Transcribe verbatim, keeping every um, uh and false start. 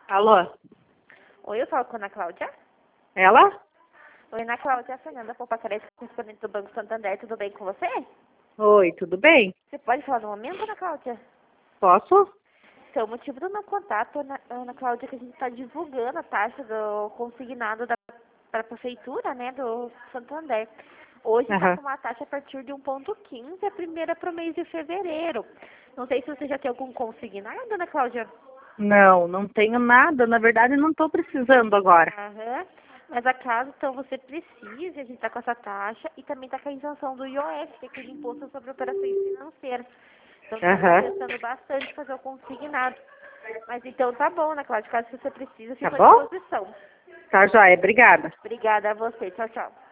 Alô? Oi, eu falo com a Ana Cláudia. Ela? Oi, Ana Cláudia, a Fernanda Popacarete, correspondente do Banco Santander, tudo bem com você? Oi, tudo bem? Você pode falar no momento, Ana Cláudia? Posso? Então, o motivo do meu contato, Ana, Ana Cláudia, é que a gente está divulgando a taxa do consignado da para a prefeitura, né, do Santander. Hoje está Aham. com uma taxa a partir de um ponto quinze, a primeira para o mês de fevereiro. Não sei se você já tem algum consignado, Ana Cláudia. Não, não tenho nada. Na verdade, não estou precisando agora. Aham. Mas acaso então você precise, a gente está com essa taxa e também está com a isenção do I O F, que é aquele imposto sobre operações financeiras. Então está Aham. compensando bastante fazer o consignado. Mas então tá bom, né, Cláudia? Caso você precise, eu Tá fico à bom? disposição. Tá, joia. Obrigada. Obrigada a você. Tchau, tchau.